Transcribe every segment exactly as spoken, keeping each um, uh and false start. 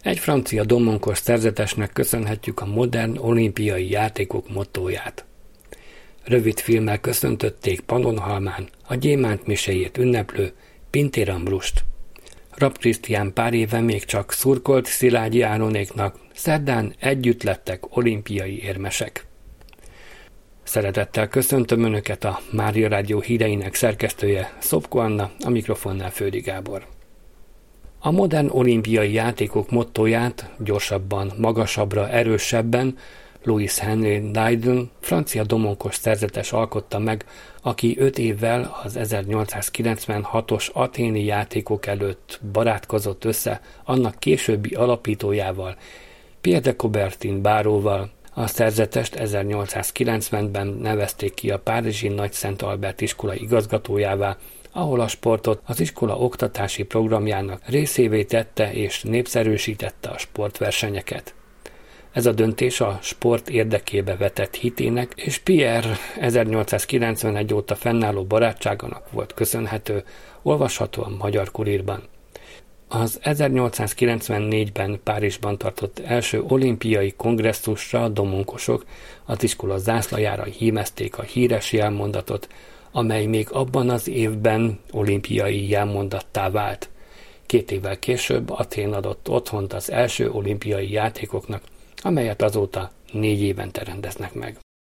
Egy francia domonkos szerzetesnek köszönhetjük a modern olimpiai játékok mottóját. Rövid filmmel köszöntötték Pannonhalmán a gyémánt miséjét ünneplő Pintér Ambrust. Rapp Krisztián pár éve még csak szurkolt Szilágyi Áronéknak, szerdán együtt lettek olimpiai érmesek. Szeretettel köszöntöm Önöket, a Mária Rádió híreinek szerkesztője Szopko Anna, a mikrofonnál Földi Gábor. A modern olimpiai játékok mottóját gyorsabban, magasabbra, erősebben Louis Henry Dryden, francia domonkos szerzetes alkotta meg, aki öt évvel az ezernyolcszázkilencvenhatos athéni játékok előtt barátkozott össze annak későbbi alapítójával, Pierre de Coubertin báróval. A szerzetest ezernyolcszázkilencvenben nevezték ki a párizsi Nagy Szent Albert iskola igazgatójává, ahol a sportot az iskola oktatási programjának részévé tette és népszerűsítette a sportversenyeket. Ez a döntés a sport érdekébe vetett hitének és Pierre ezernyolcszázkilencvenegy óta fennálló barátságának volt köszönhető, olvasható a Magyar Kurírban. Az ezernyolcszázkilencvennégyben Párizsban tartott első olimpiai kongresszusra a domonkosok az iskola zászlajára hímezték a híres jelmondatot, amely még abban az évben olimpiai jelmondattá vált. Két évvel később Athén adott otthont az első olimpiai játékoknak, amelyet azóta négy évente rendeznek meg.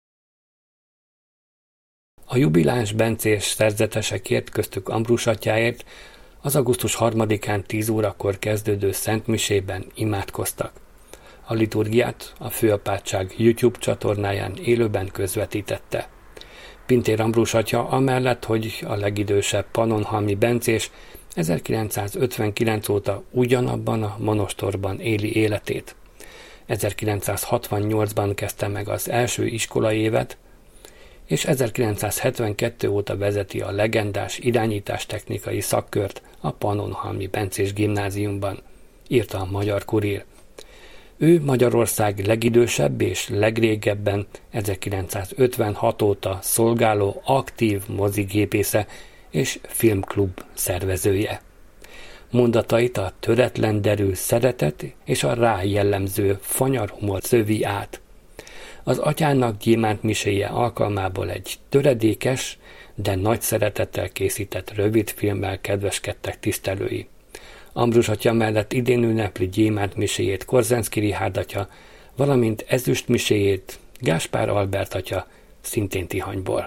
A jubiláns bencés szerzetesekért, köztük Ambrus atyáért az augusztus harmadikán tíz órakor kezdődő szentmisében imádkoztak. A liturgiát a főapátság YouTube csatornáján élőben közvetítette. Pintér Ambrus atya amellett, hogy a legidősebb pannonhalmi bencés, ezerkilencszázötvenkilenc óta ugyanabban a monostorban éli életét. ezerkilencszázhatvannyolcban kezdte meg az első iskolai évet, és ezerkilencszázhetvenkettő óta vezeti a legendás irányítástechnikai szakkört a Pannonhalmi Bencés Gimnáziumban, írta a Magyar Kurír. Ő Magyarország legidősebb és legrégebben ezerkilencszázötvenhat óta szolgáló aktív mozigépésze és filmklub szervezője. Mondatait a töretlen derű szeretet és a rá jellemző fanyar humor szövi át. Az atyának gyémánt miséje alkalmából egy töredékes, de nagy szeretettel készített rövid filmmel kedveskedtek tisztelői. Ambrus atya mellett idén ünnepli gyémánt miséjét Korzenszky Richárd atya, valamint ezüst miséjét Gáspár Albert atya, szintén Tihanyból.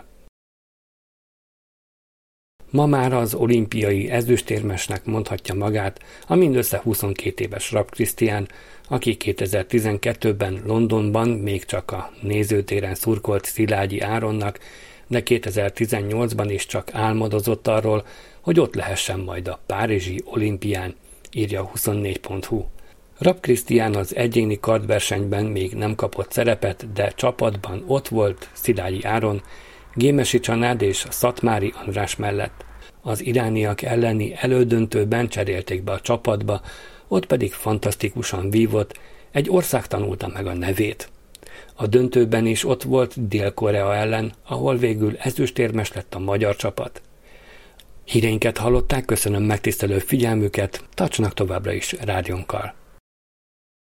Ma már az olimpiai ezüstérmesnek mondhatja magát a mindössze huszonkét éves Rapp Krisztián, aki kétezer-tizenkettőben Londonban még csak a nézőtéren szurkolt Szilágyi Áronnak, de kétezer-tizennyolcban is csak álmodozott arról, hogy ott lehessen majd a párizsi olimpián, írja a huszonnégy pont hu. Rapp Krisztián az egyéni kardversenyben még nem kapott szerepet, de csapatban ott volt Szilágyi Áron, Gémesi Csanád és Szatmári András mellett. Az irániak elleni elődöntőben cserélték be a csapatba, ott pedig fantasztikusan vívott, egy ország tanulta meg a nevét. A döntőben is ott volt Dél-Korea ellen, ahol végül ezüstérmes lett a magyar csapat. Híreinket hallották, köszönöm megtisztelő figyelmüket, tartsanak továbbra is rádiónkkal.